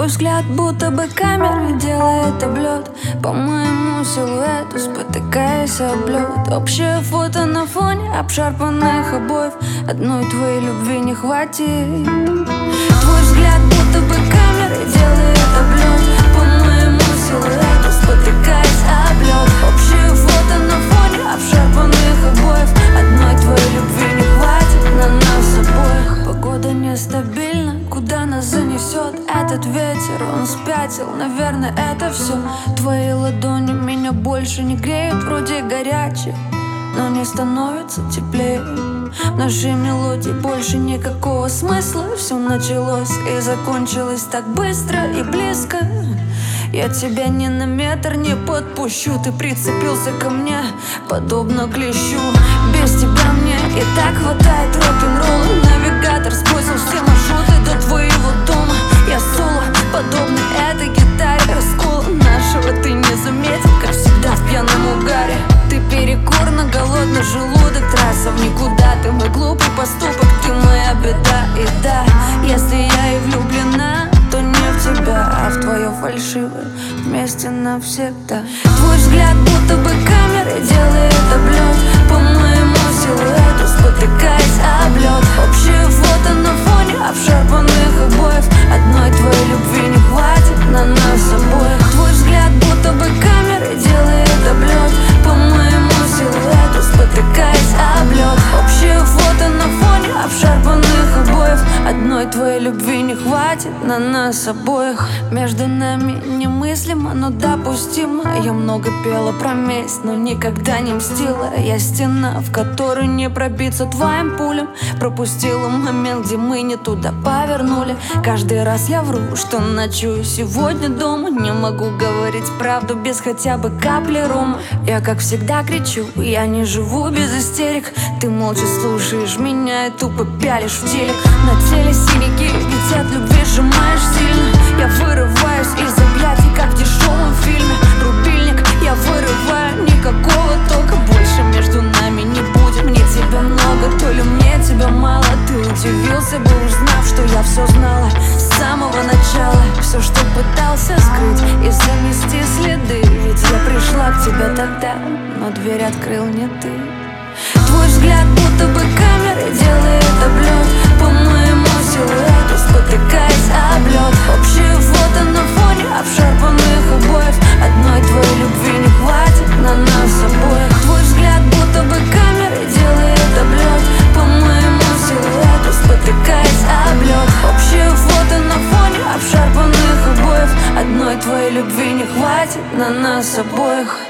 взгляд будто бы камера делает облет по моему силуэту, спотыкаясь об лед. Общее фото на фоне обшарпанных обоев, одной твоей любви не хватит. Твой взгляд будто бы камера делает облет по моему силуэту, спотыкаясь об лед. Общее фото на фоне обшарпанных обоев, одной твоей любви не хватит на нас обоих. Погода нестабильна, куда нас занесет этот ветер? Он спятил, наверное, это все. Твои ладони меня больше не греют, вроде горячие, но не становится теплее. В нашей мелодии больше никакого смысла. Все началось и закончилось так быстро и близко. Я тебя ни на метр не подпущу. Ты прицепился ко мне, подобно клещу. Без тебя мне и так хватает рок-н-ролла. Навигатор сбросил все маршруты до твоего дома. Я соло, подобный этой гитаре. Раскола нашего ты не заметил, как всегда в пьяном угаре. Ты перекур на голодный желудок, трасса в никуда. Ты мой глупый поступок, ты моя беда. И да, если я и влюблена, то не в тебя, а в твое фальшивое вместе навсегда. Твой взгляд будто бы камера делает облет по моему силуэту, спотыкаясь об лед. Общее фото на фоне обшарпанных обоев, одной твоей любви не хватит на нас обоих. Твой взгляд будто бы камера делает облет по моему силуэту, спотыкаясь об лед. Общее фото на фоне обшарпанных обоев, одной твоей любви не хватит на нас обоих. Между нами немыслимо, но допустимо. Я много пела про месть, но никогда не мстила. Я стена, в которой не пробиться твоим пулям. Пропустила момент, где мы не туда повернули. Каждый раз я вру, что ночую сегодня дома. Не могу говорить правду без хотя бы капли рома. Я как всегда кричу, я не живу без истерик. Ты молча слушаешь меня и тупо пялишь в телек. На теле синяки, ведь от любви сжимаешь сильно. Я вырываюсь из объятий, как в дешевом фильме. Рубильник я вырываю, никакого тока больше между нами не будет. Мне тебя много, то ли мне тебя мало. Ты удивился бы, узнав, что я все знала с самого начала. Все, что пытался скрыть и замести следы. Ведь я пришла к тебе тогда, но дверь открыл не ты. Твой взгляд будто бы камера делает облет по моему силуэту, спотыкаясь об лед. Общее фото на фоне обшарпанных обоев, одной твоей любви не хватит на нас обоих. Твой взгляд будто бы камера делает облет по моему силуэту, спотыкаясь об лед. Общее фото на фоне обшарпанных обоев, одной твоей любви не хватит на нас обоих.